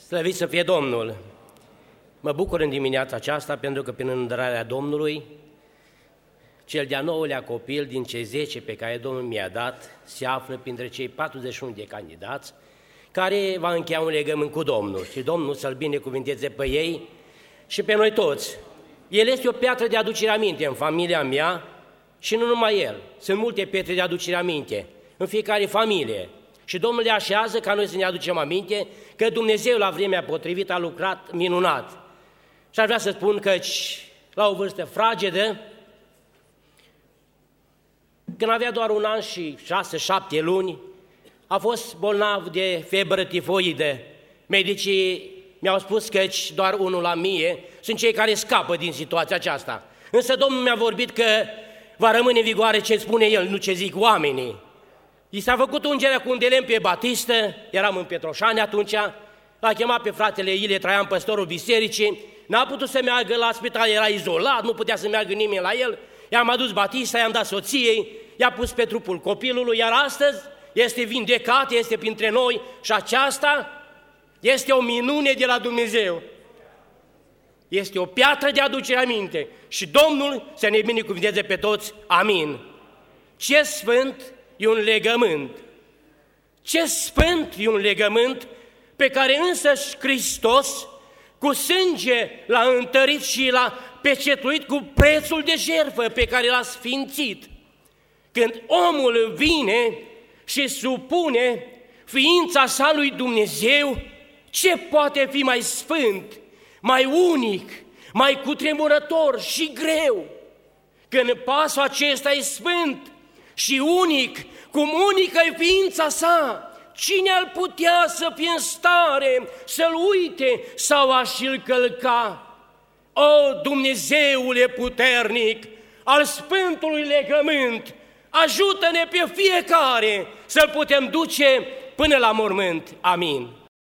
Slăvit să fie Domnul! Mă bucur în dimineața aceasta pentru că prin îndurarea Domnului, cel de-a 9-lea copil din cei 10 pe care Domnul mi-a dat se află printre cei 41 de candidați care va încheia un legământ cu Domnul și Domnul să-L binecuvinteze pe ei și pe noi toți. El este o piatră de aducere aminte în familia mea și nu numai el. Sunt multe pietre de aducere aminte în fiecare familie. Și Domnul le așează ca noi să ne aducem aminte că Dumnezeu la vremea potrivită a lucrat minunat. Și aș vrea să spun că la o vârstă fragedă, când avea doar 1 an și 6-7 luni, a fost bolnav de febră tifoidă. Medicii mi-au spus că doar 1 la 1000 sunt cei care scapă din situația aceasta. Însă Domnul mi-a vorbit că va rămâne în vigoare ce spune El, nu ce zic oamenii. I s-a făcut ungerea cu un de lemn pe Batistă, eram în Petroșani atunci, l-a chemat pe fratele Ilie Traian, păstorul bisericii, n-a putut să meargă la spital, era izolat, nu putea să meargă nimeni la el, i-am adus Batista, i-am dat soției, i-a pus pe trupul copilului, iar astăzi este vindecat, este printre noi și aceasta este o minune de la Dumnezeu. Este o piatră de aducere aminte și Domnul să ne binecuvinteze pe toți. Amin. Ce sfânt e un legământ! Ce sfânt e un legământ pe care însăși Hristos cu sânge l-a întărit și l-a pecetuit cu prețul de jertfă pe care l-a sfințit. Când omul vine și supune ființa sa lui Dumnezeu, ce poate fi mai sfânt, mai unic, mai cutremurător și greu? Când pasul acesta e sfânt și unic, cum unică e ființa sa, cine ar putea să fie în stare să-l uite sau a-și-l călca? O, Dumnezeule puternic, al Sfântului legământ, ajută-ne pe fiecare să-l putem duce până la mormânt. Amin.